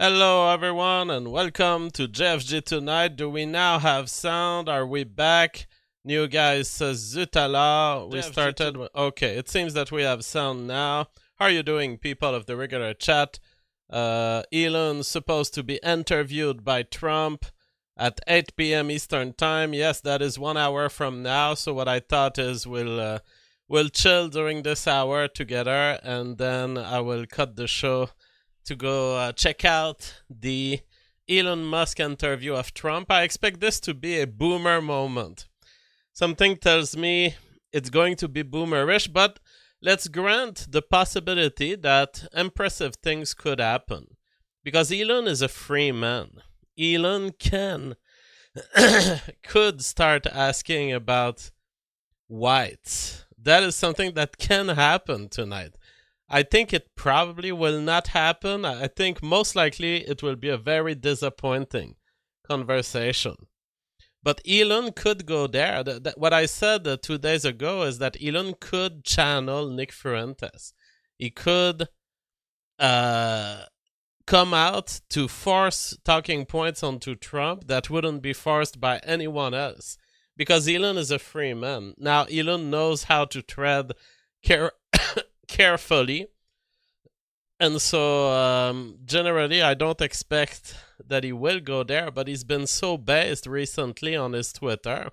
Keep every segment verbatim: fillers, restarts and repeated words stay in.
Hello, everyone, and welcome to J F G Tonight. Do we now have sound? Are we back? New guy says Zutala. We J F G started. to- with- okay, it seems that we have sound now. How are you doing, people of the regular chat? Uh, Elon's supposed to be interviewed by Trump at eight p.m. Eastern Time. Yes, that is one hour from now. So what I thought is we'll uh, we'll chill during this hour together, and then I will cut the show to go uh, check out the Elon Musk interview of Trump. I expect this to be a boomer moment. Something tells me it's going to be boomerish, but let's grant the possibility that impressive things could happen. Because Elon is a free man. Elon can, could start asking about whites. That is something that can happen tonight. I think it probably will not happen. I think most likely it will be a very disappointing conversation. But Elon could go there. Th- th- what I said uh, two days ago is that Elon could channel Nick Fuentes. He could uh, come out to force talking points onto Trump that wouldn't be forced by anyone else. Because Elon is a free man. Now, Elon knows how to tread care- carefully. And so, um, generally, I don't expect that he will go there, but he's been so based recently on his Twitter.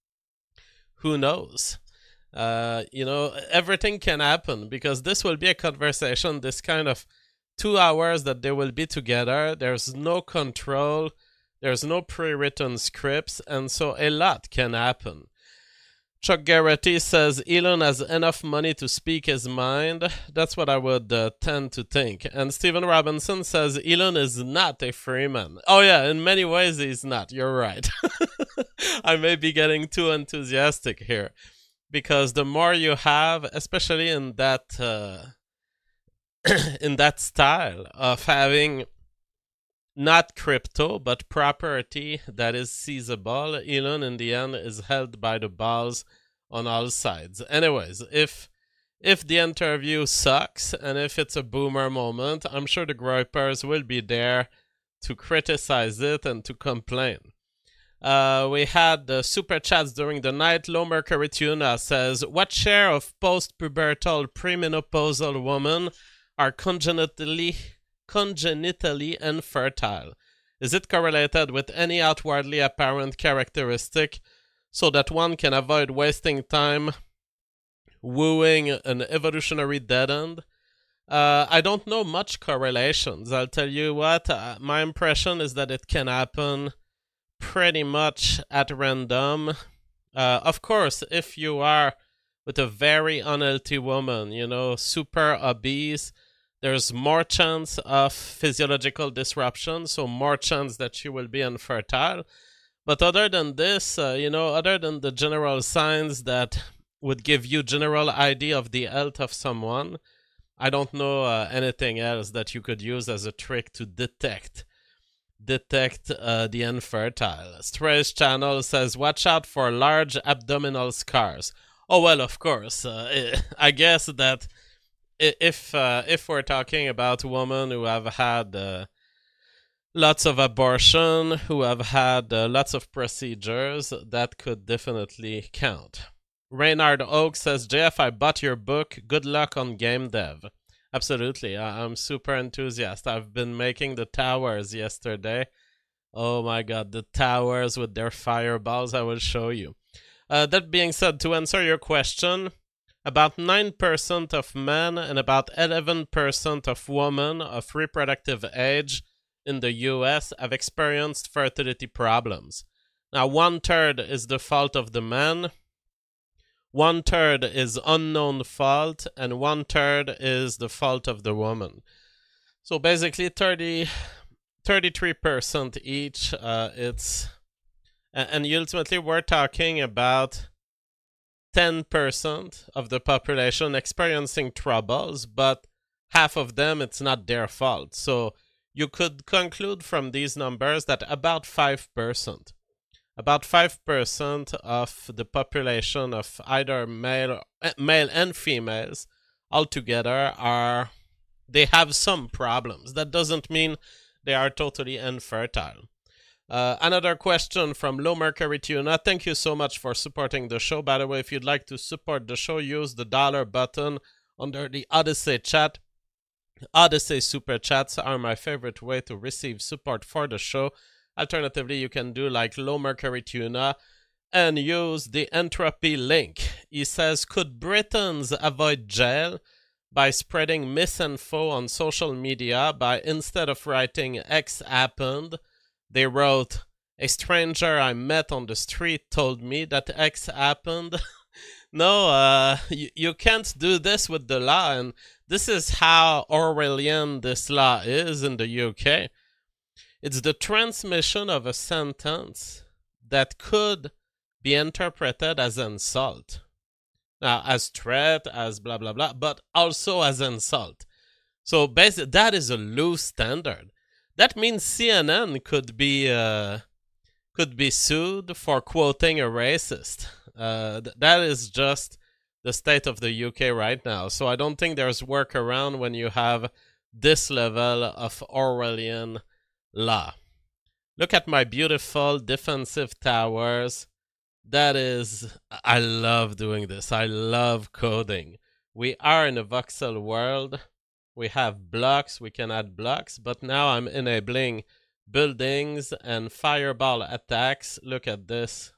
Who knows? Uh, you know, everything can happen because this will be a conversation, this kind of two hours that they will be together. There's no control, there's no pre written scripts, and so a lot can happen. Chuck Garrity says Elon has enough money to speak his mind. That's what I would uh, tend to think. And Stephen Robinson says Elon is not a free man. Oh yeah, in many ways he's not. You're right. I may be getting too enthusiastic here. Because the more you have, especially in that uh, in that style of having not crypto, but property that is seizable, Elon in the end is held by the balls on all sides. Anyways, if if the interview sucks and if it's a boomer moment, I'm sure the gripers will be there to criticize it and to complain. Uh, we had the super chats during the night. Low Mercury Tuna says, what share of post-pubertal premenopausal women are congenitally congenitally infertile? Is it correlated with any outwardly apparent characteristic so that one can avoid wasting time wooing an evolutionary dead end? Uh, I don't know much correlations. I'll tell you what, uh, my impression is that it can happen pretty much at random. Uh, of course, if you are with a very unhealthy woman, you know, super obese, there's more chance of physiological disruption, so more chance that she will be infertile. But other than this, uh, you know, other than the general signs that would give you general idea of the health of someone, I don't know uh, anything else that you could use as a trick to detect detect uh, the infertile. Strays Channel says, watch out for large abdominal scars. Oh, well, of course. Uh, I guess that if uh, if we're talking about women who have had uh, lots of abortion, who have had uh, lots of procedures, that could definitely count. Reynard Oak says, J F, I bought your book. Good luck on game dev. Absolutely. I- I'm super enthusiastic. I've been making the towers yesterday. Oh my god, the towers with their fireballs. I will show you. Uh, that being said, to answer your question, about nine percent of men and about eleven percent of women of reproductive age in the U S have experienced fertility problems. Now, one third is the fault of the men, one third is unknown fault, and one third is the fault of the woman. So basically, thirty, thirty-three percent each. Uh, it's and ultimately we're talking about ten percent of the population experiencing troubles, but half of them, it's not their fault. So you could conclude from these numbers that about five percent, about five percent of the population of either male, male and females altogether are, they have some problems. That doesn't mean They are totally infertile. Uh, another question from Low Mercury Tuna. Thank you so much for supporting the show. By the way, if you'd like to support the show, use the dollar button under the Odyssey chat. Odyssey super chats are my favorite way to receive support for the show. Alternatively, you can do like Low Mercury Tuna and use the entropy link. He says, could Britons avoid jail by spreading misinfo on social media by, instead of writing X happened, they wrote, a stranger I met on the street told me that X happened? No, uh, you, you can't do this with the law, and this is how Orwellian this law is in the U K. It's the transmission of a sentence that could be interpreted as insult. Now, as threat, as blah, blah, blah, but also as insult. So basically, that is a loose standard. That means C N N could be uh, could be sued for quoting a racist. Uh, th- that is just the state of the U K right now. So I don't think there's workaround when you have this level of Orwellian law. Look at my beautiful defensive towers. That is, I love doing this. I love coding. We are in a voxel world. We have blocks, we can add blocks, but now I'm enabling buildings and fireball attacks. Look at this.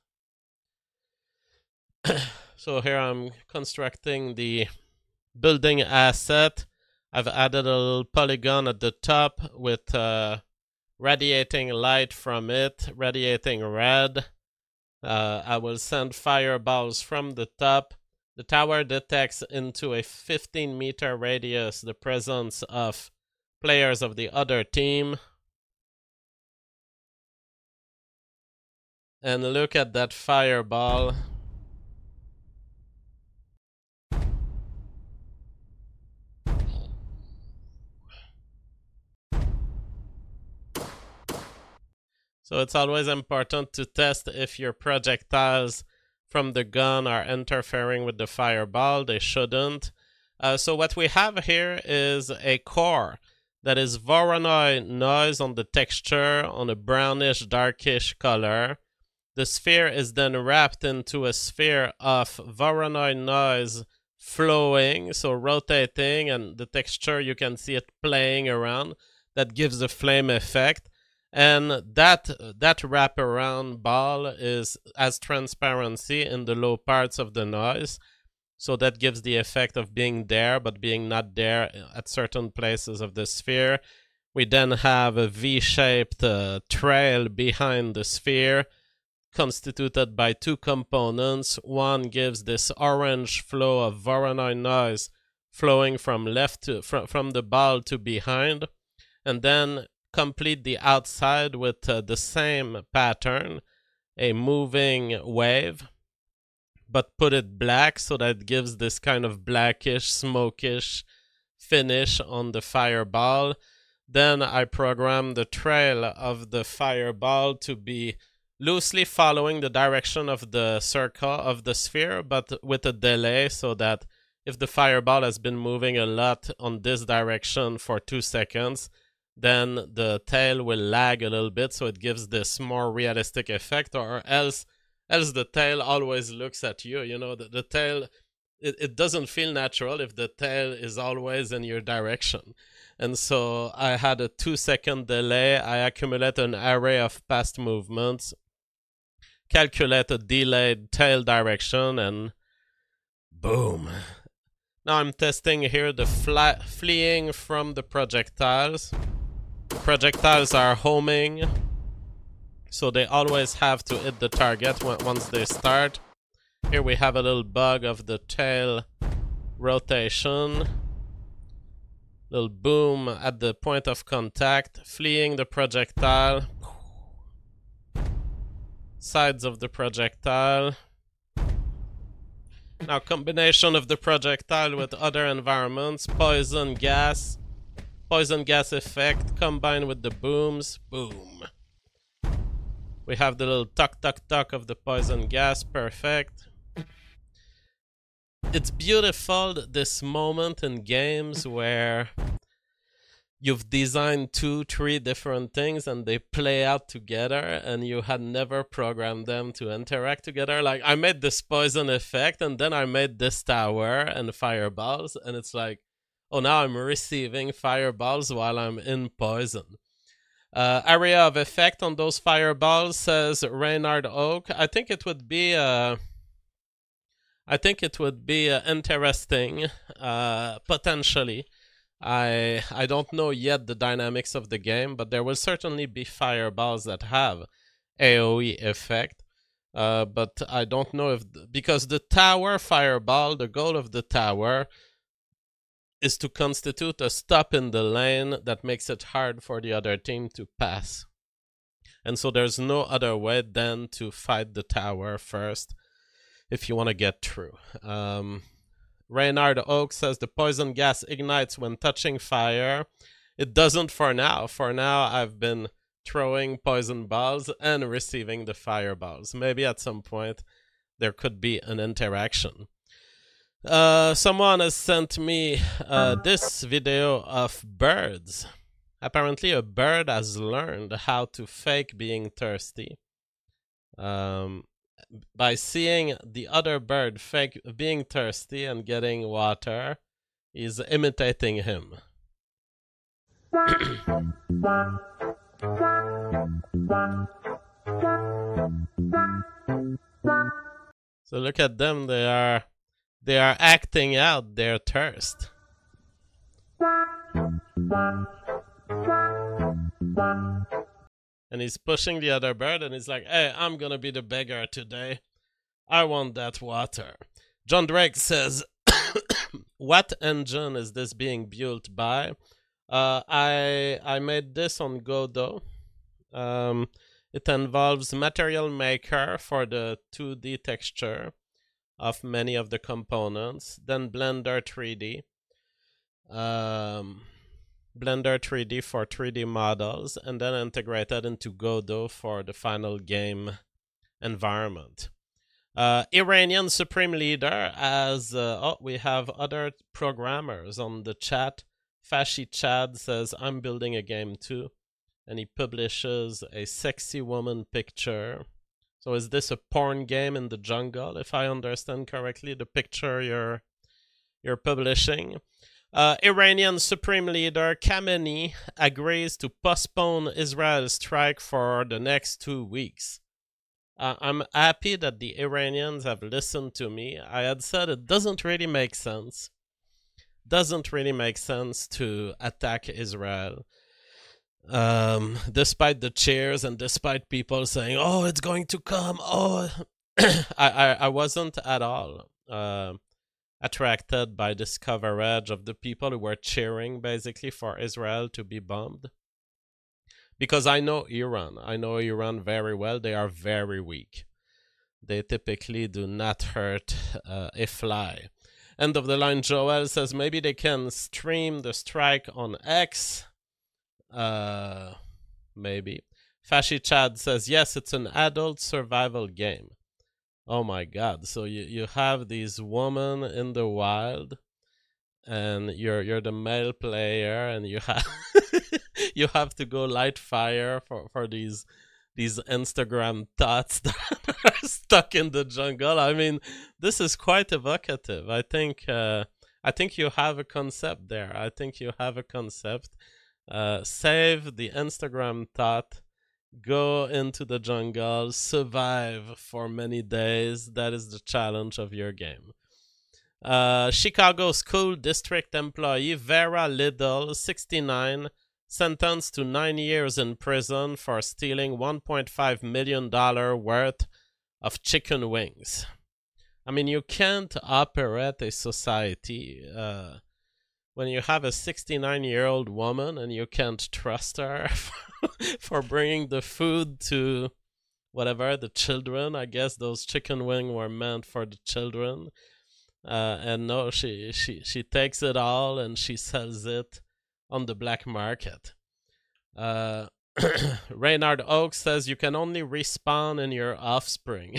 So here I'm constructing the building asset. I've added a little polygon at the top with uh, radiating light from it, radiating red. Uh, I will send fireballs from the top. The tower detects into a fifteen meter radius the presence of players of the other team. And look at that fireball. So it's always important to test if your projectiles from the gun are interfering with the fireball. They shouldn't. Uh, so what we have here is a core that is Voronoi noise on the texture on a brownish darkish color. The sphere is then wrapped into a sphere of Voronoi noise flowing, so rotating, and the texture, you can see it playing around. That gives the flame effect. And that that wraparound ball is as transparency in the low parts of the noise. So that gives the effect of being there, but being not there at certain places of the sphere. We then have a V-shaped uh, trail behind the sphere, constituted by two components. One gives this orange flow of Voronoi noise flowing from left to fr- from the ball to behind, and then complete the outside with uh, the same pattern, a moving wave, but put it black so that it gives this kind of blackish, smokish finish on the fireball. Then I program the trail of the fireball to be loosely following the direction of the circle of the sphere, but with a delay, so that if the fireball has been moving a lot on this direction for two seconds, then the tail will lag a little bit, so it gives this more realistic effect, or else else the tail always looks at you. You know, the, the tail, it, it doesn't feel natural if the tail is always in your direction. And so I had a two second delay. I accumulate an array of past movements, calculate a delayed tail direction, and boom. Now I'm testing here the fly- fleeing from the projectiles. Projectiles are homing, so they always have to hit the target once they start. Here we have a little bug of the tail rotation. Little boom at the point of contact, fleeing the projectile. Sides of the projectile. Now combination of the projectile with other environments, poison gas. Poison gas effect combined with the booms. Boom. We have the little tuck tuck tuck of the poison gas. Perfect. It's beautiful, this moment in games where you've designed two, three different things and they play out together and you had never programmed them to interact together. Like I made this poison effect and then I made this tower and fireballs, and it's like, oh, now I'm receiving fireballs while I'm in poison. Uh, area of effect on those fireballs, says Reynard Oak. I think it would be uh, I think it would be uh, interesting, uh, potentially. I I don't know yet the dynamics of the game, but there will certainly be fireballs that have A O E effect. Uh, but I don't know if th- because the tower fireball, the goal of the tower is to constitute a stop in the lane that makes it hard for the other team to pass. And so there's no other way than to fight the tower first if you want to get through. Um, Reynard Oak says the poison gas ignites when touching fire. It doesn't for now. For now, I've been throwing poison balls and receiving the fireballs. Maybe at some point there could be an interaction. Uh, someone has sent me uh, this video of birds. Apparently a bird has learned how to fake being thirsty. Um, by seeing the other bird fake being thirsty and getting water, he's imitating him. So look at them, they are they are acting out their thirst. And he's pushing the other bird and he's like, hey, I'm gonna be the beggar today. I want that water. John Drake says, what engine is this being built by? Uh, I I made this on Godot. Um, it involves Material Maker for the two D texture of many of the components, then Blender three D. Um... Blender three D for three D models, and then integrated into Godot for the final game environment. Uh, Iranian Supreme Leader, as uh, oh, we have other programmers on the chat. Fashi Chad says, I'm building a game too, and he publishes a sexy woman picture. So is this a porn game in the jungle, if I understand correctly, the picture you're, you're publishing? Uh, Iranian Supreme Leader Khamenei agrees to postpone Israel's strike for the next two weeks. Uh, I'm happy that the Iranians have listened to me. I had said it doesn't really make sense. Doesn't really make sense to attack Israel. Um, despite the cheers and despite people saying, oh, it's going to come. Oh, I, I, I wasn't at all. Uh, attracted by this coverage of the people who were cheering basically for Israel to be bombed. Because I know Iran. I know Iran very well. They are very weak. They typically do not hurt uh, a fly. End of the line, Joel says maybe they can stream the strike on X. Uh, maybe. Fashi Chad says, yes, it's an adult survival game. Oh my god, so you, you have these women in the wild and you're you're the male player and you have you have to go light fire for, for these these Instagram thoughts that are stuck in the jungle. I mean, this is quite evocative. I think uh, I think you have a concept there. I think you have a concept. Uh, save the Instagram thought. Go into the jungle, survive for many days. That is the challenge of your game. Uh, Chicago School District employee Vera Little, sixty-nine, sentenced to nine years in prison for stealing one point five million dollars worth of chicken wings. I mean, you can't operate a society uh, when you have a sixty-nine-year-old woman and you can't trust her for bringing the food to whatever, the children. I guess those chicken wings were meant for the children. Uh, and no, she, she, she takes it all and she sells it on the black market. Uh, Reynard Oak says you can only respawn in your offspring.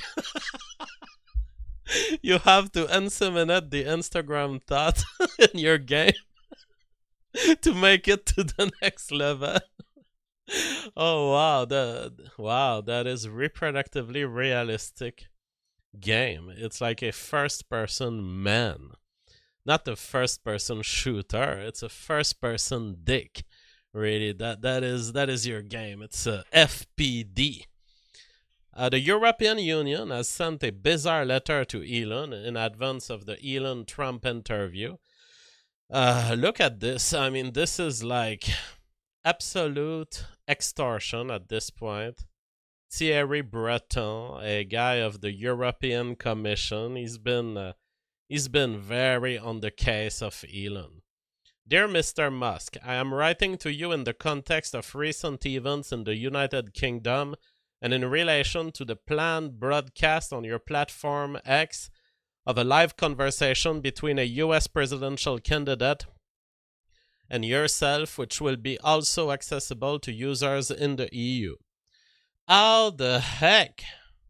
You have to inseminate the Instagram thought in your game. to make it to the next level. Oh wow, the wow, that is reproductively realistic game. It's like a first person man. Not a first person shooter, it's a first person dick. Really, that that is that is your game. It's a F P D. Uh, the European Union has sent a bizarre letter to Elon in advance of the Elon Trump interview. Uh, look at this. I mean, this is like absolute extortion at this point. Thierry Breton, a guy of the European Commission, he's been uh, he's been very on the case of Elon. Dear Mister Musk, I am writing to you in the context of recent events in the United Kingdom and in relation to the planned broadcast on your platform X of a live conversation between a U S presidential candidate and yourself, which will be also accessible to users in the E U. How the heck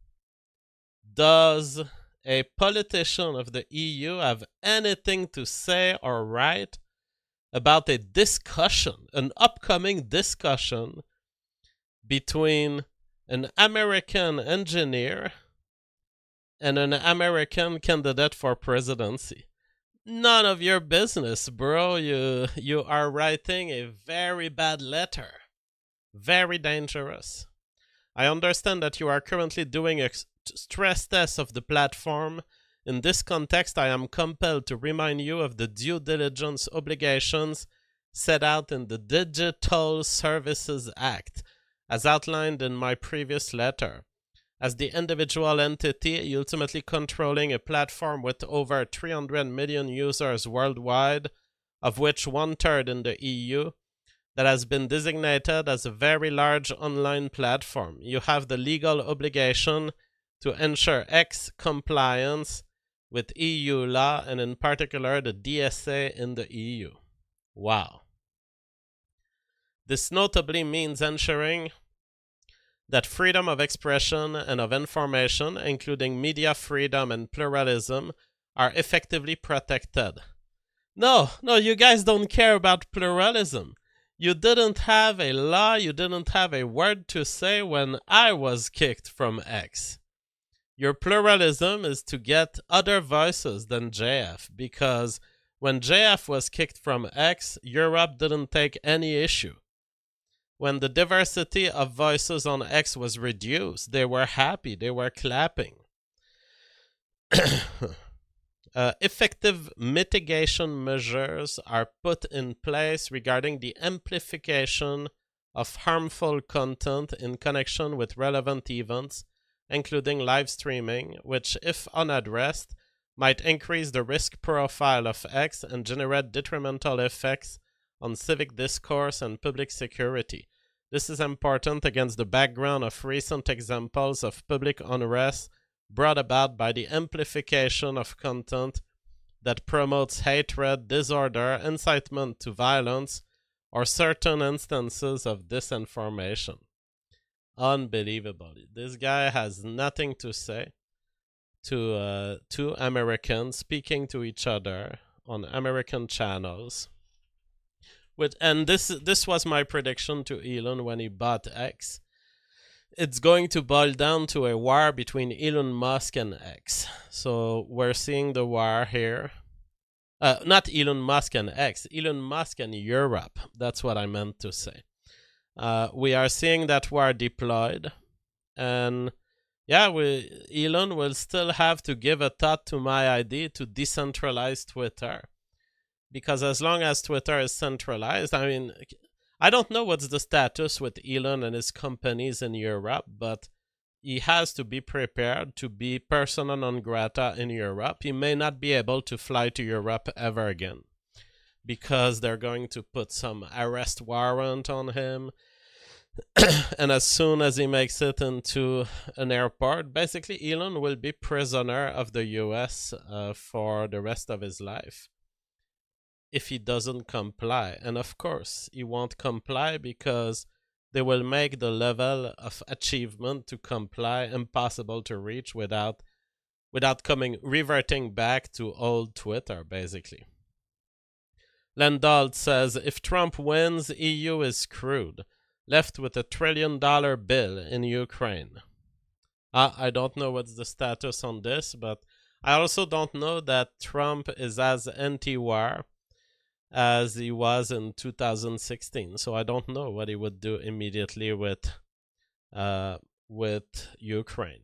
does a politician of the E U have anything to say or write about a discussion, an upcoming discussion between an American engineer and an American candidate for presidency? None of your business, bro. You you are writing a very bad letter. Very dangerous. I understand that you are currently doing a stress test of the platform. In this context, I am compelled to remind you of the due diligence obligations set out in the Digital Services Act, as outlined in my previous letter. As the individual entity ultimately controlling a platform with over three hundred million users worldwide, of which one-third in the E U, that has been designated as a very large online platform, you have the legal obligation to ensure X compliance with E U law and in particular the D S A in the E U. Wow. This notably means ensuring that freedom of expression and of information, including media freedom and pluralism, are effectively protected. No, no, you guys don't care about pluralism. You didn't have a law, you didn't have a word to say when I was kicked from X. Your pluralism is to get other voices than J F, because when J F was kicked from X, Europe didn't take any issue. When the diversity of voices on X was reduced, they were happy, they were clapping. uh, effective mitigation measures are put in place regarding the amplification of harmful content in connection with relevant events, including live streaming, which, if unaddressed, might increase the risk profile of X and generate detrimental effects on civic discourse and public security. This is important against the background of recent examples of public unrest brought about by the amplification of content that promotes hatred, disorder, incitement to violence, or certain instances of disinformation. Unbelievable. This guy has nothing to say to uh, two Americans speaking to each other on American channels. With, and this this was my prediction to Elon when he bought X. It's going to boil down to a war between Elon Musk and X. So we're seeing the war here. Uh, not Elon Musk and X, Elon Musk and Europe. That's what I meant to say. Uh, we are seeing that war deployed. And yeah, we, Elon will still have to give a thought to my idea to decentralize Twitter. Because as long as Twitter is centralized, I mean, I don't know what's the status with Elon and his companies in Europe, but he has to be prepared to be persona non grata in Europe. He may not be able to fly to Europe ever again because they're going to put some arrest warrant on him. And as soon as he makes it into an airport, basically Elon will be prisoner of the U S uh, for the rest of his life if he doesn't comply. And of course, he won't comply because they will make the level of achievement to comply impossible to reach without without coming reverting back to old Twitter, basically. Lendahl says, if Trump wins, E U is screwed, left with a trillion dollar bill in Ukraine. Uh, I don't know what's the status on this, but I also don't know that Trump is as anti-war as he was in two thousand sixteen. So I don't know what he would do immediately with uh, with Ukraine.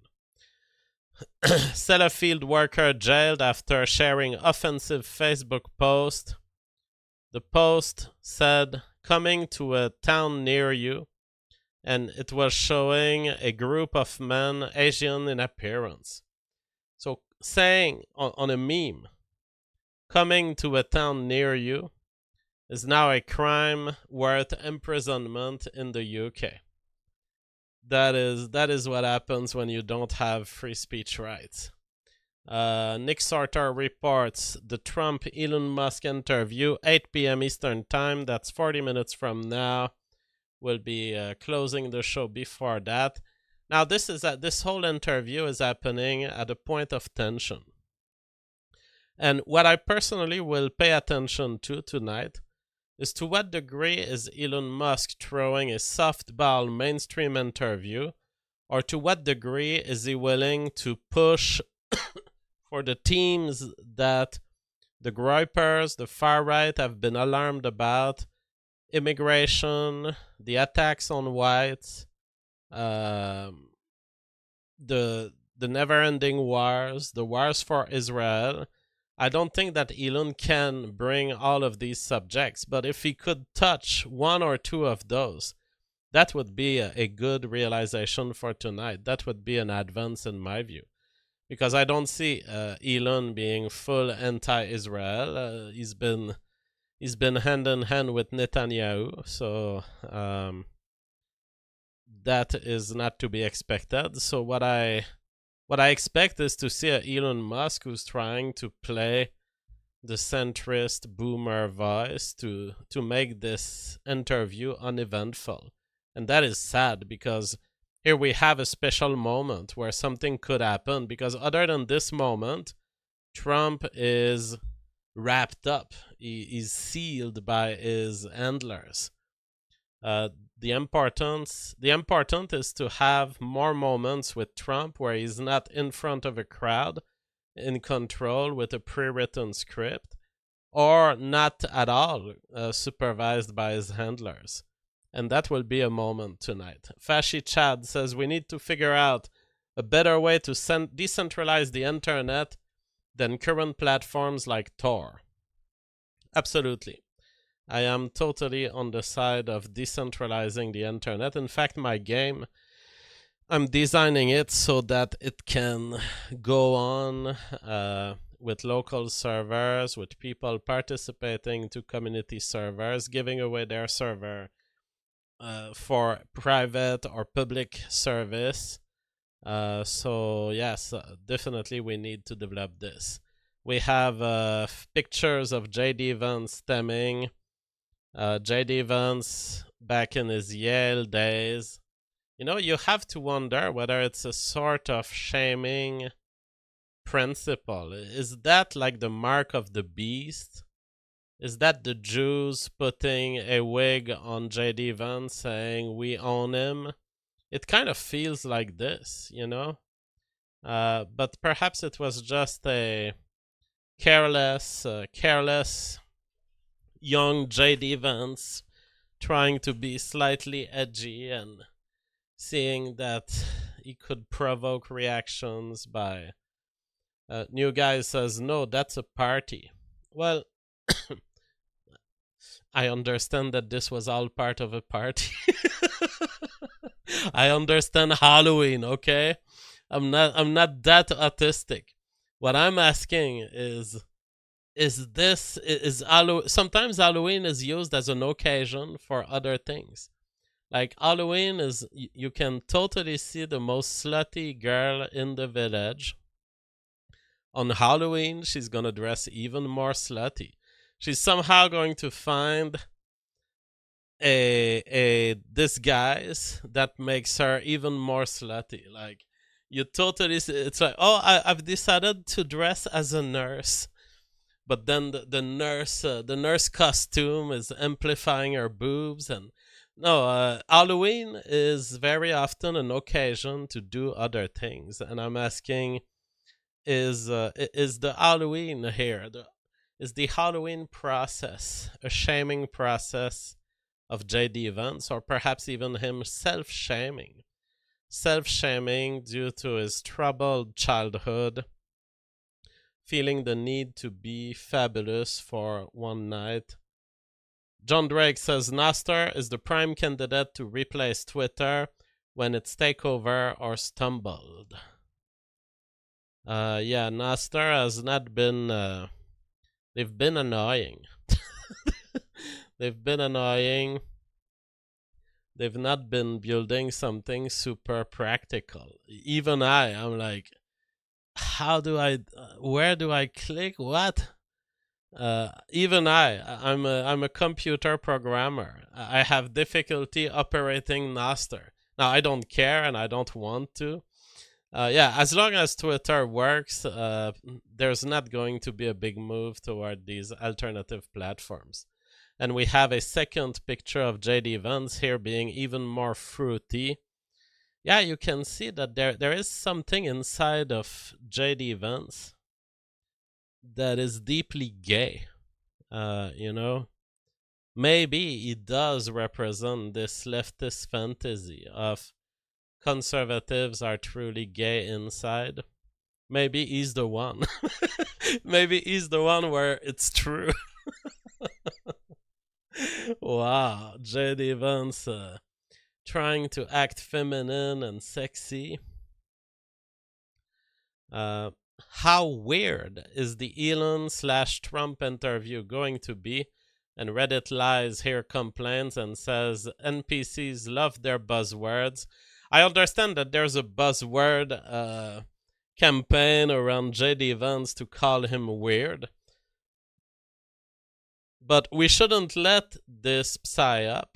Sellafield worker jailed after sharing offensive Facebook post. The post said, coming to a town near you, and it was showing a group of men, Asian in appearance. So saying on, on a meme, coming to a town near you, is now a crime worth imprisonment in the U K. That is that is what happens when you don't have free speech rights. Uh, Nick Sartor reports the Trump-Elon Musk interview, eight p.m. Eastern Time. That's forty minutes from now. We'll be uh, closing the show before that. Now, this is uh, this whole interview is happening at a point of tension. And what I personally will pay attention to tonight is to what degree is Elon Musk throwing a softball mainstream interview, or to what degree is he willing to push for the teams that the gripers, the far right, have been alarmed about: immigration, the attacks on whites, um, the the never-ending wars, the wars for Israel. I don't think that Elon can bring all of these subjects, but if he could touch one or two of those, that would be a, a good realization for tonight. That would be an advance in my view. Because I don't see uh, Elon being full anti-Israel. Uh, he's been he's been hand in hand with Netanyahu, so um, that is not to be expected. So what I what I expect is to see a Elon Musk who's trying to play the centrist boomer voice to to make this interview uneventful, and that is sad because here we have a special moment where something could happen, because other than this moment, Trump is wrapped up. He is sealed by his handlers. Uh, the importance, the important is to have more moments with Trump where he's not in front of a crowd, in control with a pre-written script, or not at all uh, supervised by his handlers. And that will be a moment tonight. Fashi Chad says we need to figure out a better way to cent- decentralize the internet than current platforms like Tor. Absolutely. I am totally on the side of decentralizing the internet. In fact, my game, I'm designing it so that it can go on uh, with local servers, with people participating to community servers, giving away their server Uh, for private or public service. Uh, so yes, uh, definitely we need to develop this. We have uh, f- pictures of J D Vance stemming. Uh, J D Vance back in his Yale days. You know, you have to wonder whether it's a sort of shaming principle. Is that like the mark of the beast? Is that the Jews putting a wig on J D Vance saying we own him? It kind of feels like this, you know? Uh, but perhaps it was just a careless, uh, careless young J D Vance trying to be slightly edgy and seeing that he could provoke reactions by... Uh, New Guy says, no, that's a party. Well, I understand that this was all part of a party. I understand Halloween, okay? I'm not I'm not that autistic. What I'm asking is is this is Halloween, sometimes Halloween is used as an occasion for other things. Like Halloween is, you can totally see the most slutty girl in the village. On Halloween, she's gonna dress even more slutty. She's somehow going to find a a disguise that makes her even more slutty. Like, you totally, it's like, oh, I, I've decided to dress as a nurse. but then the, the nurse uh, the nurse costume is amplifying her boobs. And no, uh, Halloween is very often an occasion to do other things. And I'm asking, is uh, i- is the Halloween here? The, is the Halloween process a shaming process of J D Vance, or perhaps even him self-shaming? Self-shaming due to his troubled childhood, feeling the need to be fabulous for one night. John Drake says Nostr is the prime candidate to replace Twitter when its takeover or stumbled. Uh, yeah, Nostr has not been. Uh, they've been annoying. They've been annoying. They've not been building something super practical. Even I, I'm like, how do I? Uh, where do I click? What? Uh, even I, I'm a, I'm a computer programmer. I have difficulty operating Nostr. Now, I don't care and I don't want to. Uh, yeah, as long as Twitter works, uh, there's not going to be a big move toward these alternative platforms. And we have a second picture of J D Vance here being even more fruity. Yeah, you can see that there there is something inside of J D Vance that is deeply gay. Uh, you know, maybe it does represent this leftist fantasy of conservatives are truly gay inside. Maybe he's the one. Maybe he's the one where it's true. Wow, J D Vance uh, trying to act feminine and sexy. Uh, how weird is the Elon slash Trump interview going to be? And Reddit Lies here complains and says N P Cs love their buzzwords. I understand that there's a buzzword uh, campaign around J D Vance to call him weird. But we shouldn't let this psyop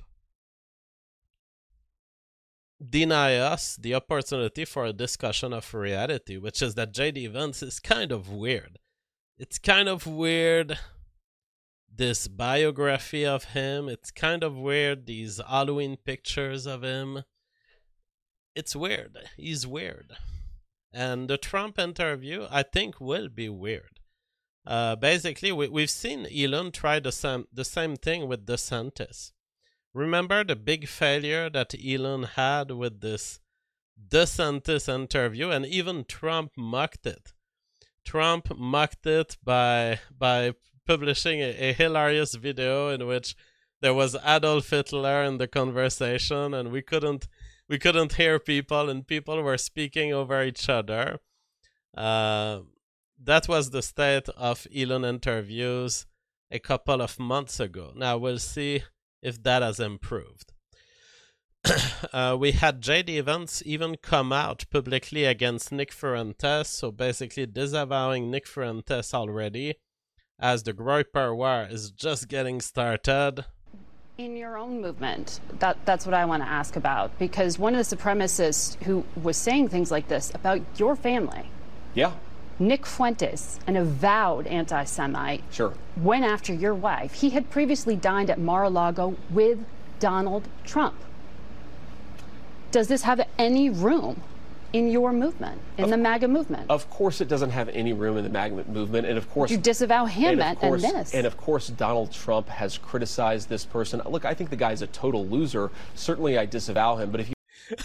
deny us the opportunity for a discussion of reality, which is that J D Vance is kind of weird. It's kind of weird, this biography of him. It's kind of weird, these Halloween pictures of him. It's weird. He's weird. And the Trump interview, I think, will be weird. Uh, basically, we, we've seen Elon try the same, the same thing with DeSantis. Remember the big failure that Elon had with this DeSantis interview, and even Trump mocked it. Trump mocked it by by publishing a, a hilarious video in which there was Adolf Hitler in the conversation, and we couldn't we couldn't hear people, and people were speaking over each other. Uh, that was the state of Elon interviews a couple of months ago. Now we'll see if that has improved. uh, we had J D Vance even come out publicly against Nick Fuentes, so basically disavowing Nick Fuentes already, as the Groyper War is just getting started. In your own movement, that, that's what I want to ask about, because one of the supremacists who was saying things like this about your family, yeah, Nick Fuentes, an avowed anti-Semite, sure, went after your wife. He had previously dined at Mar-a-Lago with Donald Trump. Does this have any room in your movement, in of, the MAGA movement? Of course it doesn't have any room in the MAGA movement, and of course... You disavow him and, and, and this. And of course Donald Trump has criticized this person. Look, I think the guy's a total loser. Certainly I disavow him, but if you...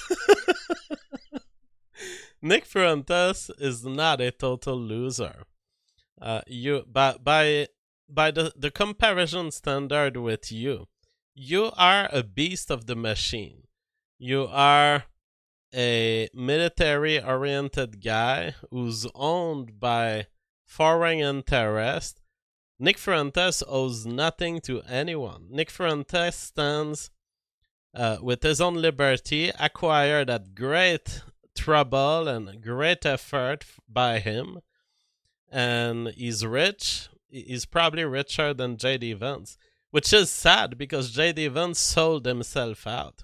Nick Fuentes is not a total loser. Uh, you by by by the, the comparison standard with you, you are a beast of the machine. You are a military-oriented guy who's owned by foreign interests. Nick Fuentes owes nothing to anyone. Nick Fuentes stands uh, with his own liberty, acquired at great trouble and great effort by him, and he's rich. He's probably richer than J D Vance, which is sad because J D Vance sold himself out.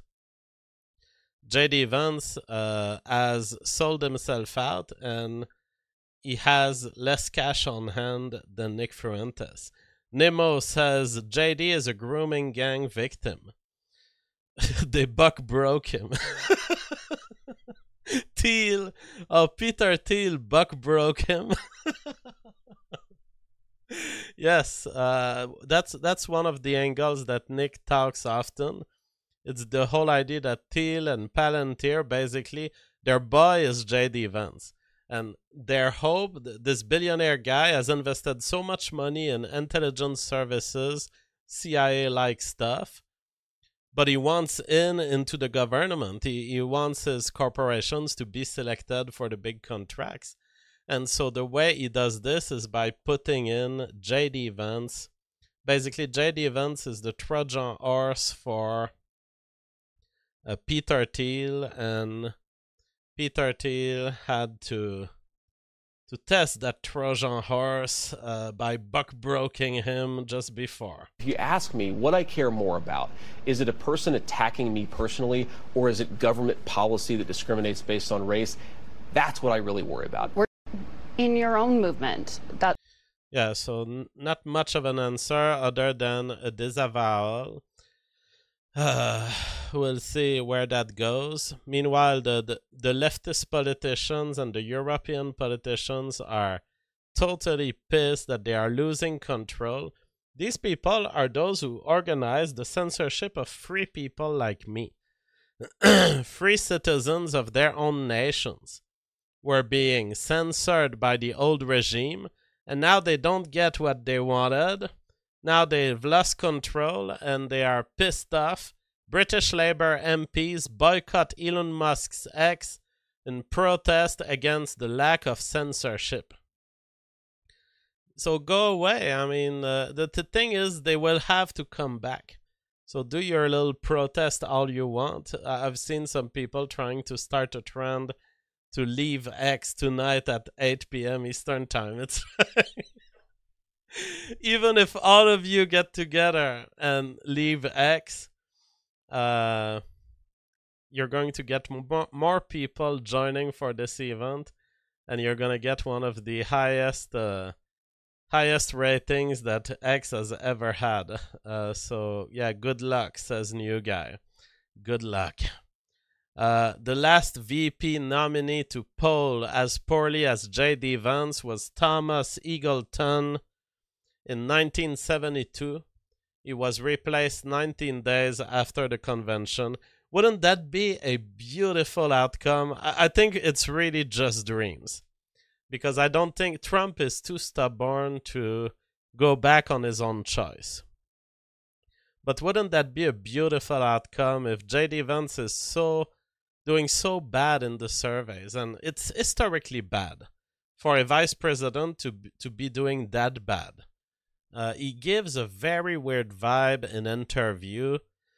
J D Vance uh, has sold himself out, and he has less cash on hand than Nick Fuentes. Nemo says J D is a grooming gang victim. They buck broke him. Thiel, oh, Peter Thiel buck broke him. Yes, uh, that's that's one of the angles that Nick talks often. It's the whole idea that Thiel and Palantir, basically, their boy is J D Vance. And their hope, this billionaire guy has invested so much money in intelligence services, C I A-like stuff, but he wants in into the government. He, he wants his corporations to be selected for the big contracts. And so the way he does this is by putting in J D Vance. Basically, J D Vance is the Trojan horse for uh, Peter Thiel, and Peter Thiel had to to test that Trojan horse uh, by buck-broking him just before. If you ask me what I care more about, is it a person attacking me personally, or is it government policy that discriminates based on race? That's what I really worry about. In your own movement, that yeah, so n- not much of an answer other than a disavowal. Uh, we'll see where that goes. Meanwhile, the, the, the leftist politicians and the European politicians are totally pissed that they are losing control. These people are those who organize the censorship of free people like me. Free citizens of their own nations were being censored by the old regime, and now they don't get what they wanted. Now they've lost control and they are pissed off. British Labour M Ps boycott Elon Musk's X in protest against the lack of censorship. So go away. I mean, uh, the, the thing is, they will have to come back. So do your little protest all you want. I've seen some people trying to start a trend to leave X tonight at eight p.m. Eastern Time. It's even if all of you get together and leave X, uh, you're going to get more, more people joining for this event, and you're going to get one of the highest uh, highest ratings that X has ever had. Uh, so, yeah, good luck, says New Guy. Good luck. Uh, the last V P nominee to poll as poorly as J D Vance was Thomas Eagleton. In nineteen seventy-two, he was replaced nineteen days after the convention. Wouldn't that be a beautiful outcome? I, I think it's really just dreams. Because I don't think Trump is too stubborn to go back on his own choice. But wouldn't that be a beautiful outcome if J D Vance is so doing so bad in the surveys? And it's historically bad for a vice president to to be doing that bad. Uh, he gives a very weird vibe in interview.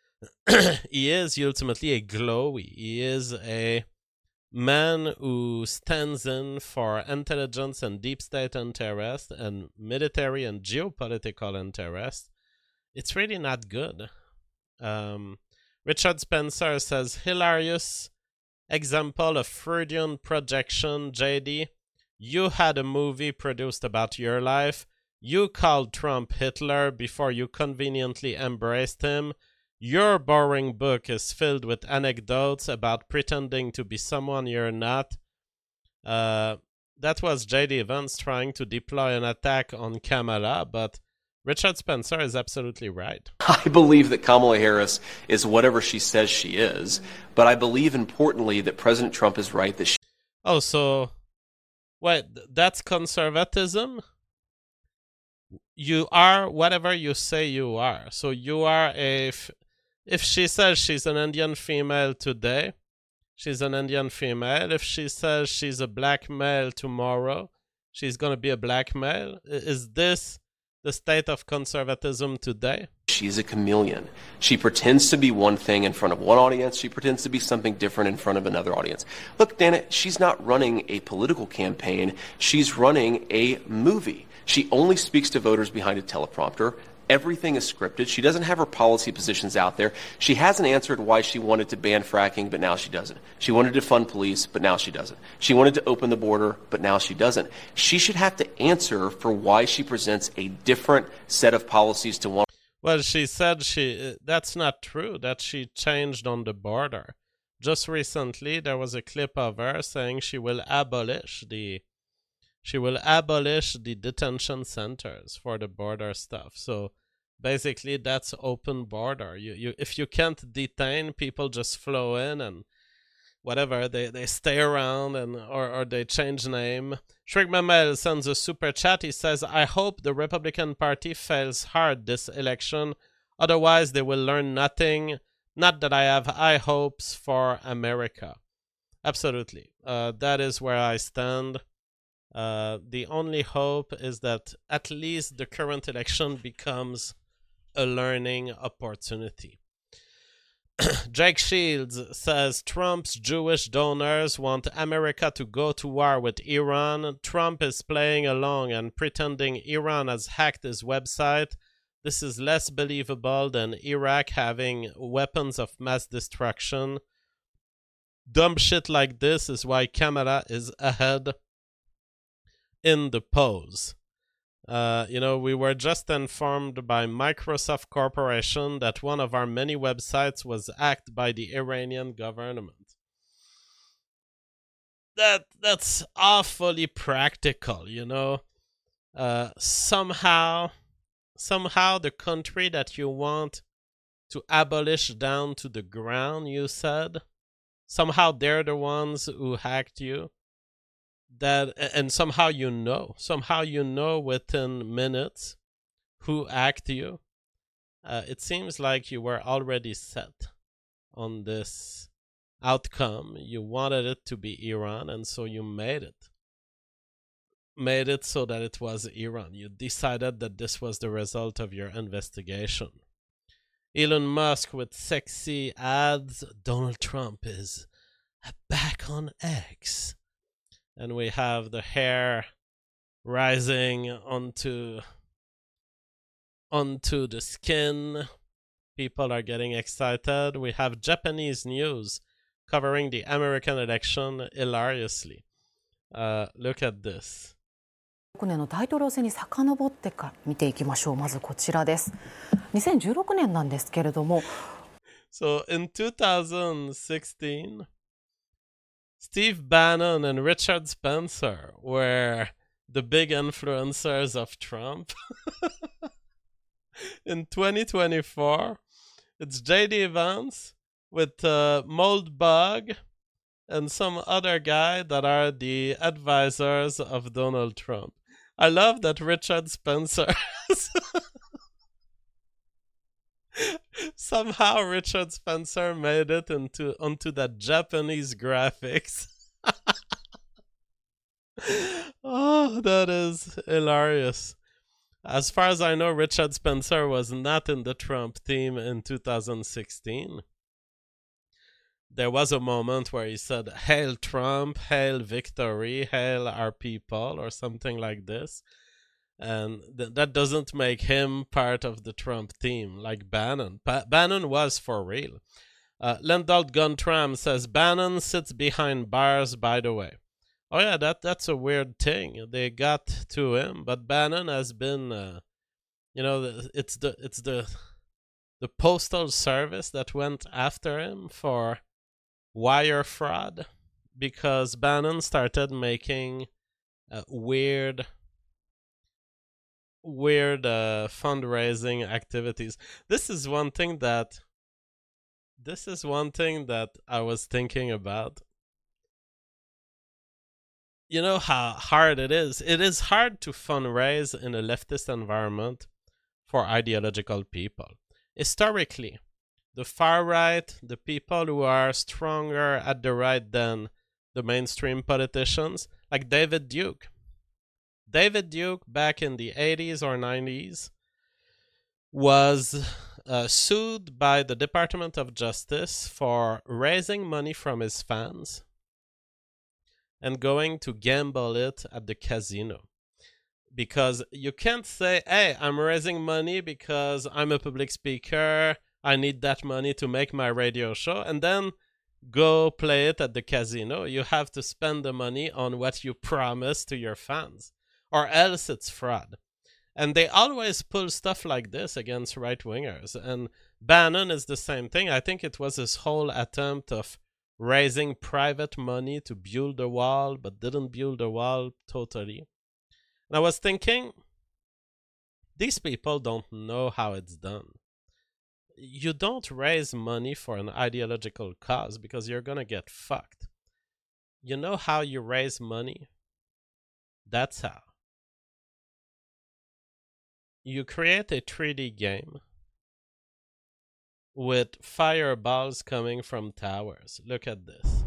He is ultimately a glowy. He is a man who stands in for intelligence and deep state interest and military and geopolitical interest. It's really not good. Um, Richard Spencer says, hilarious example of Freudian projection, J D. You had a movie produced about your life. You called Trump Hitler before you conveniently embraced him. Your boring book is filled with anecdotes about pretending to be someone you're not. Uh, that was J D Vance trying to deploy an attack on Kamala, but Richard Spencer is absolutely right. I believe that Kamala Harris is whatever she says she is, but I believe importantly that President Trump is right that she... Oh, so, wait, that's conservatism? You are whatever you say you are. So you are a... F- if she says she's an Indian female today, she's an Indian female. If she says she's a black male tomorrow, she's going to be a black male. Is this the state of conservatism today? She's a chameleon. She pretends to be one thing in front of one audience. She pretends to be something different in front of another audience. Look, Dana, she's not running a political campaign. She's running a movie. She only speaks to voters behind a teleprompter. Everything is scripted. She doesn't have her policy positions out there. She hasn't answered why she wanted to ban fracking, but now she doesn't. She wanted to fund police, but now she doesn't. She wanted to open the border, but now she doesn't. She should have to answer for why she presents a different set of policies to one. Well, she said she that's not true, that she changed on the border. Just recently, there was a clip of her saying she will abolish the she will abolish the detention centers for the border stuff. So basically, that's open border. You you if you can't detain, people just flow in and whatever, they, they stay around and or, or they change name. Shrek Mamel sends a super chat. He says, I hope the Republican Party fails hard this election. Otherwise, they will learn nothing. Not that I have high hopes for America. Absolutely. Uh, that is where I stand. Uh, the only hope is that at least the current election becomes a learning opportunity. Jake Shields says Trump's Jewish donors want America to go to war with Iran. Trump is playing along and pretending Iran has hacked his website. This is less believable than Iraq having weapons of mass destruction. Dumb shit like this is why Kamala is ahead in the polls. Uh, you know, we were just informed by Microsoft Corporation that one of our many websites was hacked by the Iranian government. That that's awfully practical, you know. Uh, somehow, somehow the country that you want to abolish down to the ground, you said, somehow they're the ones who hacked you. That and somehow you know, somehow you know within minutes who hacked you. Uh, it seems like you were already set on this outcome. You wanted it to be Iran, and so you made it. Made it so that it was Iran. You decided that this was the result of your investigation. Elon Musk with sexy ads. Donald Trump is back on X. And we have the hair rising onto onto the skin. People are getting excited. We have Japanese news covering the American election hilariously. Uh, look at this. 年の大統領選に遡ってから見ていきましょう。まずこちらです。にせんじゅうろくねんなんですけれども。 So in twenty sixteen, Steve Bannon and Richard Spencer were the big influencers of Trump. In twenty twenty-four, it's J D Vance with uh, Moldbug and some other guy that are the advisors of Donald Trump. I love that Richard Spencer. Somehow Richard Spencer made it into onto that Japanese graphics. Oh, that is hilarious. As far as I know, Richard Spencer was not in the Trump team in two thousand sixteen. There was a moment where he said, "Hail Trump, hail victory, hail our people," or something like this. And th- that doesn't make him part of the Trump team, like Bannon. Ba- Bannon was for real. Uh, Lendalt Guntram says, Bannon sits behind bars, by the way. Oh yeah, that that's a weird thing. They got to him, but Bannon has been, uh, you know, it's the it's the the postal service that went after him for wire fraud, because Bannon started making uh, weird. weird uh, fundraising activities. This is one thing that this is one thing that I was thinking about. You know how hard it is. It is hard to fundraise in a leftist environment for ideological people. Historically, the far right, the people who are stronger at the right than the mainstream politicians, like David Duke. David Duke, back in the eighties or nineties, was uh, sued by the Department of Justice for raising money from his fans and going to gamble it at the casino. because you can't say, hey, I'm raising money because I'm a public speaker, I need that money to make my radio show, and then go play it at the casino. You have to spend the money on what you promise to your fans, or else it's fraud. And they always pull stuff like this against right-wingers. And Bannon is the same thing. I think it was his whole attempt of raising private money to build a wall, but didn't build a wall totally. And I was thinking, these people don't know how it's done. You don't raise money for an ideological cause because you're going to get fucked. You know how you raise money? That's how. You create a three D game with fireballs coming from towers. Look at this.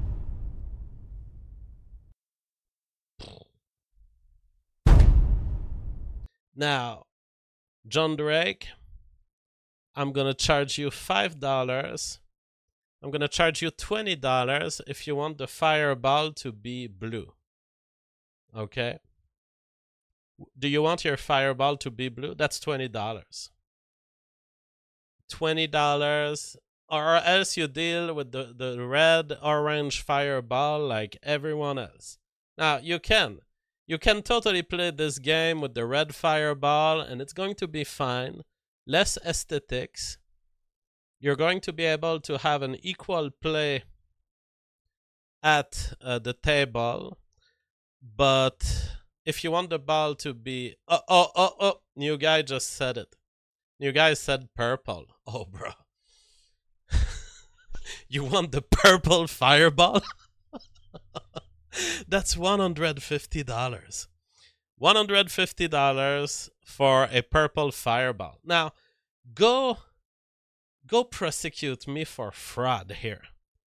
Now, John Drake, I'm going to charge you five dollars. I'm going to charge you twenty dollars if you want the fireball to be blue. Okay? Do you want your fireball to be blue? That's twenty dollars. twenty dollars, or else you deal with the, the red, orange fireball like everyone else. Now, you can. You can totally play this game with the red fireball, and it's going to be fine. Less aesthetics. You're going to be able to have an equal play at uh, the table, but if you want the ball to be... Oh, oh, oh, oh, new guy just said it. New guy said purple. Oh, bro. You want the purple fireball? That's one hundred fifty dollars. one hundred fifty dollars for a purple fireball. Now, go, go prosecute me for fraud here.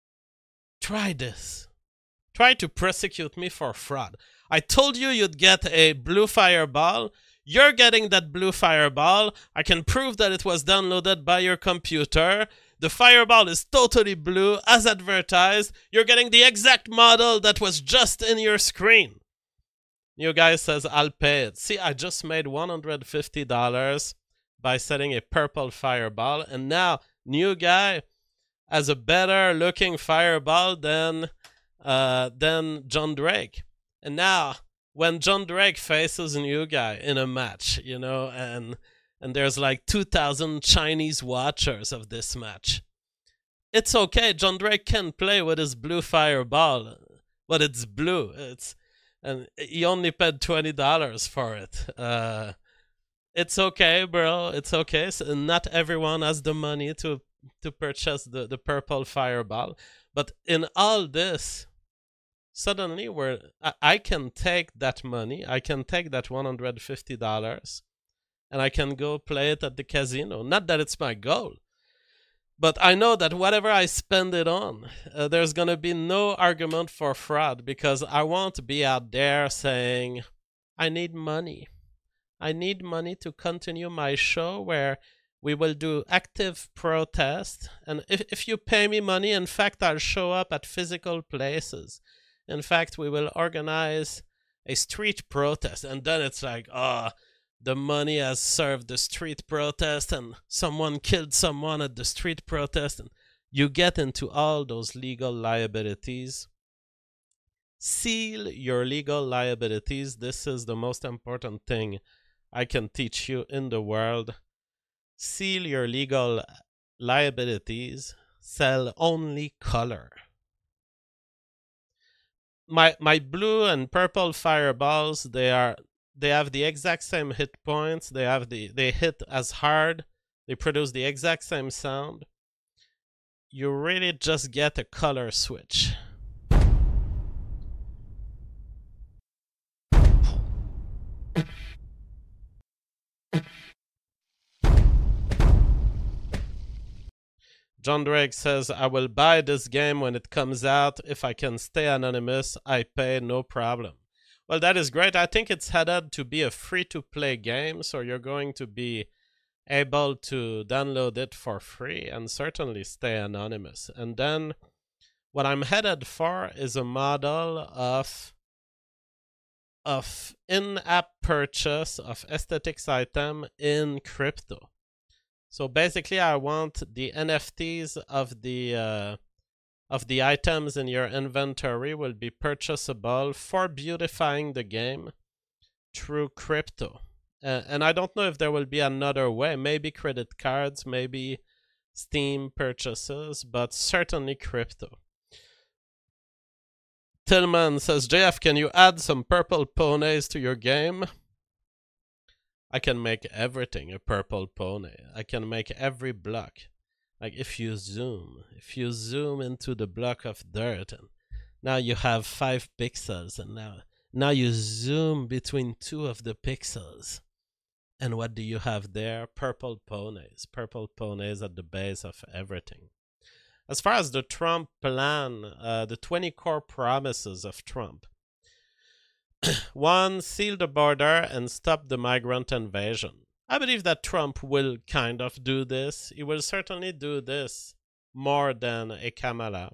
Try this. Try to prosecute me for fraud. I told you you'd get a blue fireball. You're getting that blue fireball. I can prove that it was downloaded by your computer. The fireball is totally blue, as advertised. You're getting the exact model that was just in your screen. New guy says, I'll pay it. See, I just made one hundred fifty dollars by setting a purple fireball. And now, new guy has a better looking fireball than, uh, than John Drake. And now, when John Drake faces a new guy in a match, you know, and and there's like two thousand Chinese watchers of this match, it's okay. John Drake can play with his blue fireball, but it's blue. It's and he only paid twenty dollars for it. Uh, it's okay, bro. It's okay. So not everyone has the money to to purchase the, the purple fireball. But in all this, suddenly we're, I, I can take that money, I can take that one hundred fifty dollars, and I can go play it at the casino. Not that it's my goal, but I know that whatever I spend it on, uh, there's going to be no argument for fraud, because I won't be out there saying, I need money. I need money to continue my show where we will do active protest. And if, if you pay me money, in fact, I'll show up at physical places. In fact, we will organize a street protest. And then it's like, oh, the money has served the street protest and someone killed someone at the street protest. And you get into all those legal liabilities. Seal your legal liabilities. This is the most important thing I can teach you in the world. Seal your legal liabilities. Sell only color. My my blue and purple fireballs, they are they have the exact same hit points. They have the they hit as hard. They produce the exact same sound. You really just get a color switch. John Drake says, I will buy this game when it comes out. If I can stay anonymous, I pay, no problem. Well, that is great. I think it's headed to be a free-to-play game, so you're going to be able to download it for free and certainly stay anonymous. And then what I'm headed for is a model of of in-app purchase of aesthetics item in crypto. So basically, I want the N F Ts of the uh, of the items in your inventory will be purchasable for beautifying the game through crypto. Uh, and I don't know if there will be another way, maybe credit cards, maybe Steam purchases, but certainly crypto. Tillman says, J F, can you add some purple ponies to your game? I can make everything a purple pony. I can make every block. Like if you zoom, if you zoom into the block of dirt, and now you have five pixels, and now, now you zoom between two of the pixels. And what do you have there? Purple ponies. Purple ponies at the base of everything. As far as the Trump plan, uh, the twenty core promises of Trump. One, seal the border and stop the migrant invasion. I believe that Trump will kind of do this. He will certainly do this more than a Kamala.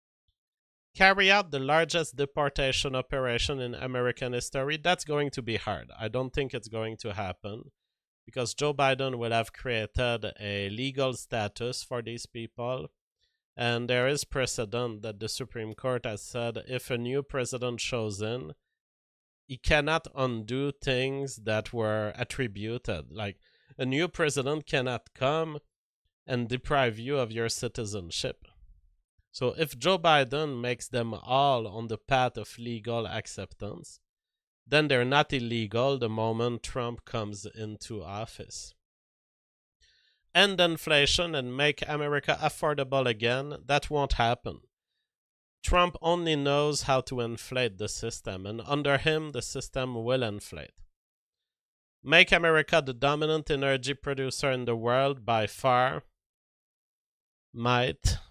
Carry out the largest deportation operation in American history. That's going to be hard. I don't think it's going to happen because Joe Biden will have created a legal status for these people. And there is precedent that the Supreme Court has said if a new president shows in, he cannot undo things that were attributed. Like a new president cannot come and deprive you of your citizenship. So if Joe Biden makes them all on the path of legal acceptance, then they're not illegal the moment Trump comes into office. End inflation and make America affordable again, that won't happen. Trump only knows how to inflate the system, and under him, the system will inflate. Make America the dominant energy producer in the world by far. Might.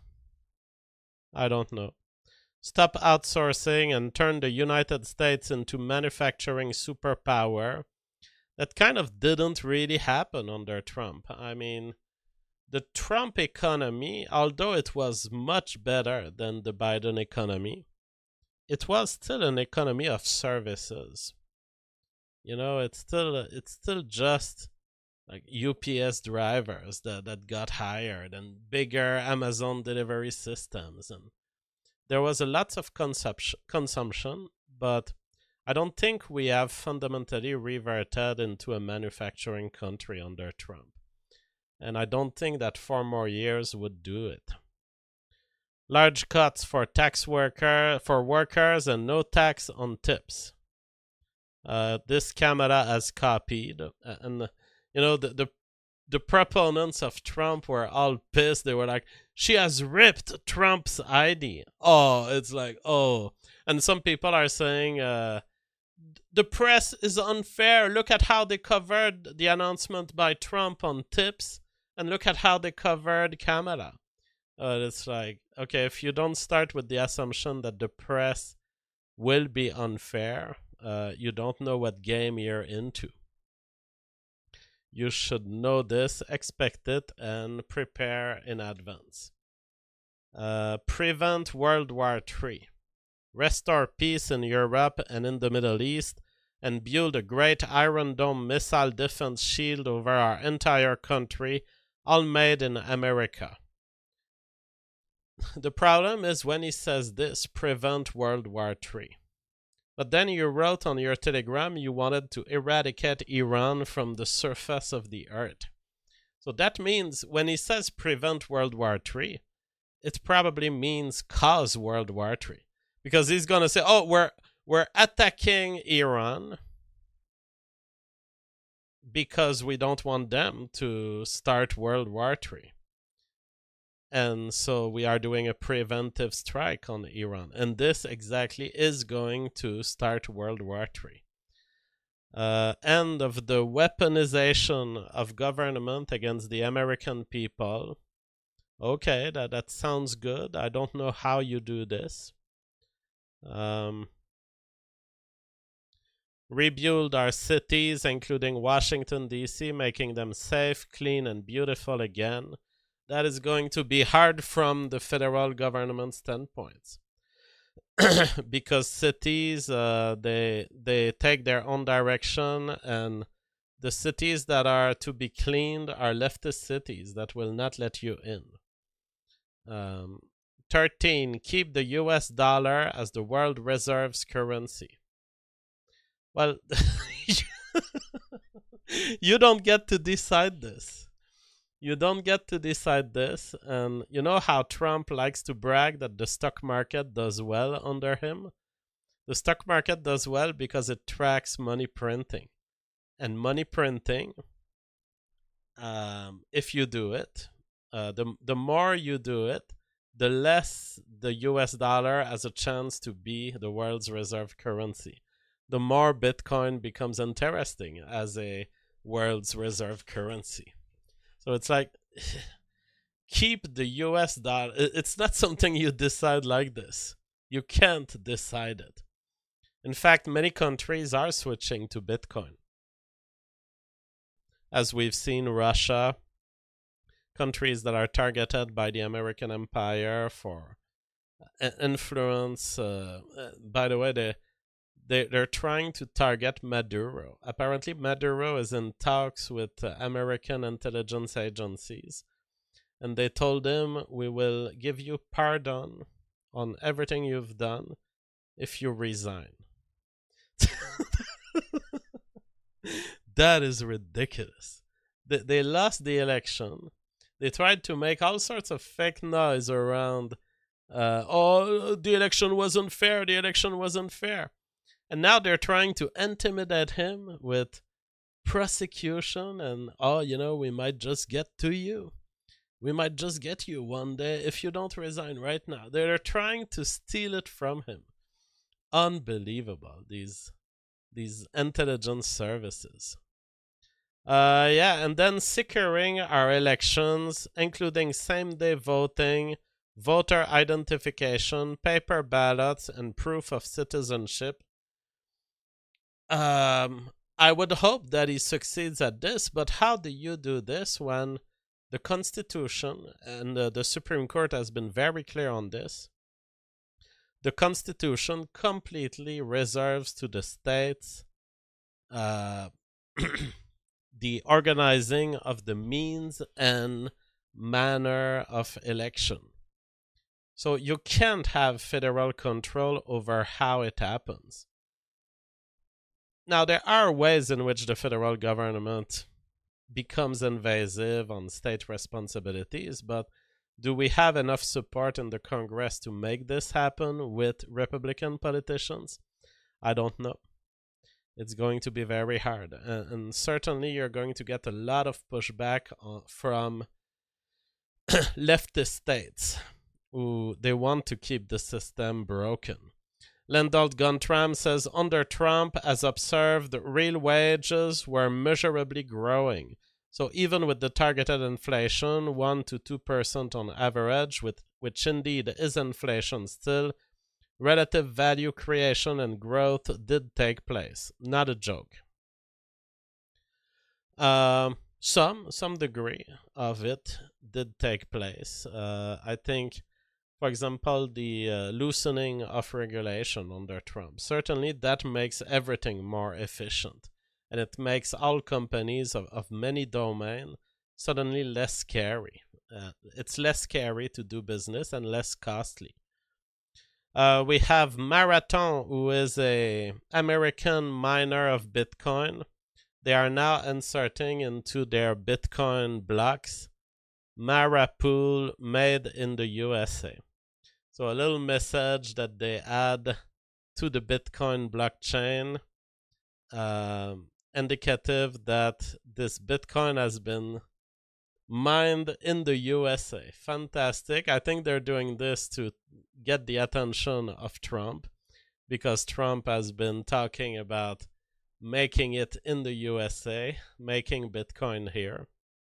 I don't know. Stop outsourcing and turn the United States into manufacturing superpower. That kind of didn't really happen under Trump. I mean, the Trump economy, although it was much better than the Biden economy, it was still an economy of services. You know, it's still it's still just like U P S drivers that, that got hired and bigger Amazon delivery systems. And there was a lot of consumption, consumption, but I don't think we have fundamentally reverted into a manufacturing country under Trump. And I don't think that four more years would do it. Large cuts for tax worker for workers and no tax on tips. Uh, this Kamala has copied, and you know the, the the proponents of Trump were all pissed. They were like, "She has ripped Trump's I D." Oh, it's like oh, and some people are saying, uh, "The press is unfair. Look at how they covered the announcement by Trump on tips." And look at how they covered Kamala. Uh, it's like, okay, if you don't start with the assumption that the press will be unfair, uh, you don't know what game you're into. You should know this, expect it, and prepare in advance. Uh, prevent World War Three. Restore peace in Europe and in the Middle East, and build a great Iron Dome missile defense shield over our entire country, all made in America. The problem is when he says this, prevent World War Three. But then you wrote on your Telegram you wanted to eradicate Iran from the surface of the earth. So that means when he says prevent World War Three, it probably means cause World War Three. Because he's going to say, oh, we're, we're attacking Iran because we don't want them to start World War Three. And so we are doing a preventive strike on Iran. And this exactly is going to start World War Three. Uh, end of the weaponization of government against the American people. Okay, that, that sounds good. I don't know how you do this. Um... Rebuild our cities, including Washington, D C, making them safe, clean, and beautiful again. That is going to be hard from the federal government standpoint. because cities uh, they they take their own direction, and the cities that are to be cleaned are leftist cities that will not let you in. Um, thirteen, keep the U S dollar as the world reserves currency. Well, you don't get to decide this. You don't get to decide this. And you know how Trump likes to brag that the stock market does well under him? The stock market does well because it tracks money printing. And money printing, um, if you do it, uh, the, the more you do it, the less the U S dollar has a chance to be the world's reserve currency. The more Bitcoin becomes interesting as a world's reserve currency. So it's like, keep the U S dollar. It's not something you decide like this. You can't decide it. In fact, many countries are switching to Bitcoin. As we've seen, Russia, countries that are targeted by the American empire for influence. Uh, by the way, they, they, they're trying to target Maduro. Apparently, Maduro is in talks with uh, American intelligence agencies. And they told him, we will give you pardon on everything you've done if you resign. That is ridiculous. They, they lost the election. They tried to make all sorts of fake noise around, uh, oh, the election wasn't fair, the election wasn't fair. And now they're trying to intimidate him with prosecution and, oh, you know, we might just get to you. We might just get you one day if you don't resign right now. They're trying to steal it from him. Unbelievable, these, these intelligence services. Uh, yeah, and then securing our elections, including same-day voting, voter identification, paper ballots, and proof of citizenship. Um, I would hope that he succeeds at this, but how do you do this when the Constitution, and uh, the Supreme Court has been very clear on this, the Constitution completely reserves to the states uh, the organizing of the means and manner of election. So you can't have federal control over how it happens. Now, there are ways in which the federal government becomes invasive on state responsibilities, but do we have enough support in the Congress to make this happen with Republican politicians? I don't know. It's going to be very hard. And, and certainly you're going to get a lot of pushback on, from leftist states who they want to keep the system broken. Landald Guntram says, under Trump, as observed, real wages were measurably growing. So even with the targeted inflation, one to two percent on average, with, which indeed is inflation still, relative value creation and growth did take place. Not a joke. Um, some, some degree of it did take place. Uh, I think, for example, the uh, loosening of regulation under Trump. Certainly that makes everything more efficient. And it makes all companies of, of many domains suddenly less scary. Uh, it's less scary to do business and less costly. Uh, we have Marathon, who is a American miner of Bitcoin. They are now inserting into their Bitcoin blocks Marapool made in the U S A. So a little message that they add to the Bitcoin blockchain, um, indicative that this Bitcoin has been mined in the U S A. Fantastic. I think they're doing this to get the attention of Trump, because Trump has been talking about making it in the U S A, making Bitcoin here.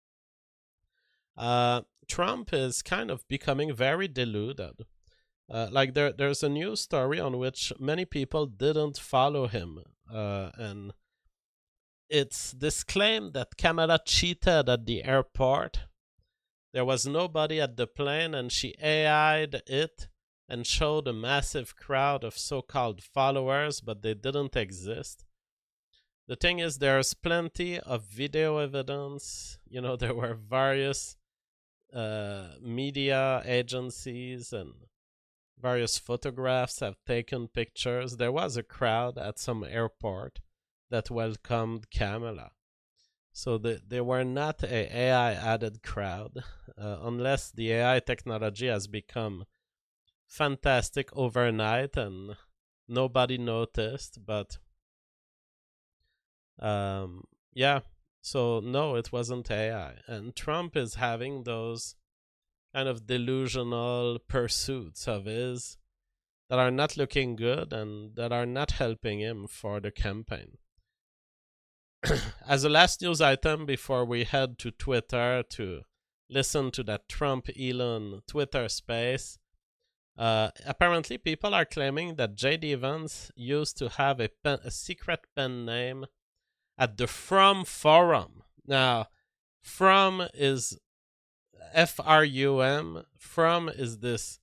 Uh, Trump is kind of becoming very deluded. Uh, like there, there's a news story on which many people didn't follow him, uh, and it's this claim that Kamala cheated at the airport. There was nobody at the plane, and she A I'd it, and showed a massive crowd of so-called followers, but they didn't exist. The thing is, there's plenty of video evidence. You know, there were various uh, media agencies and various photographs have taken pictures. There was a crowd at some airport that welcomed Kamala. So the, they were not a AI added crowd, uh, unless the A I technology has become fantastic overnight and nobody noticed. But um, yeah, so no, it wasn't A I. And Trump is having those kind of delusional pursuits of his that are not looking good and that are not helping him for the campaign. As a last news item before we head to Twitter to listen to that Trump-Elon Twitter space, uh, apparently people are claiming that J D Vance used to have a, pen, a secret pen name at the From Forum. Now, From is F R U M. From is this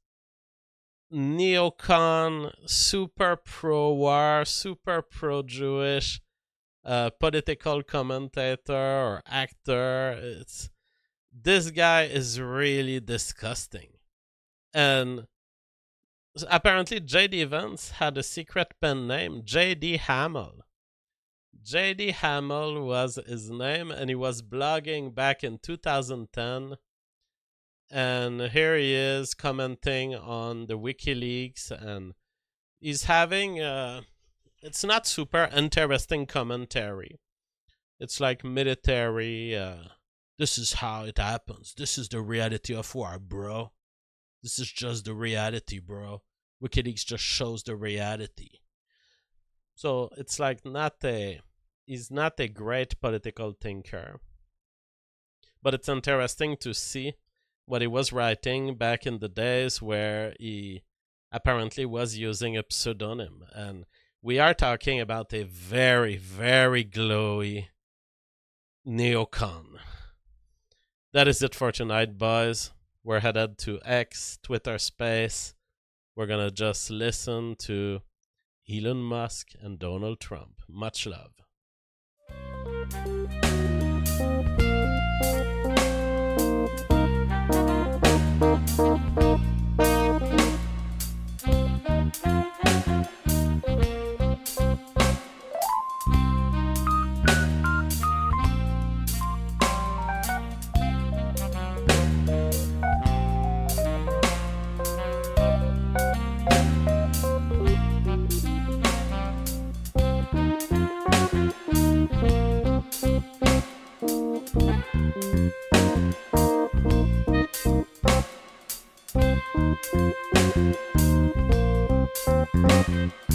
neocon, super pro-war, super pro-Jewish Uh, political commentator or actor. It's this guy is really disgusting. And apparently J D Vance had a secret pen name, J D Hamill. J D Hamill was his name, and he was blogging back in two thousand ten. And here he is commenting on the WikiLeaks, and he's having uh, it's not super interesting commentary. It's like military, uh, this is how it happens. This is the reality of war, bro. This is just the reality, bro. WikiLeaks just shows the reality. So it's like not a, he's not a great political thinker. But it's interesting to see what he was writing back in the days where he apparently was using a pseudonym. And we are talking about a very, very glowy neocon. That is it for tonight, boys. We're headed to X, Twitter space. We're going to just listen to Elon Musk and Donald Trump. Much love. Thank you.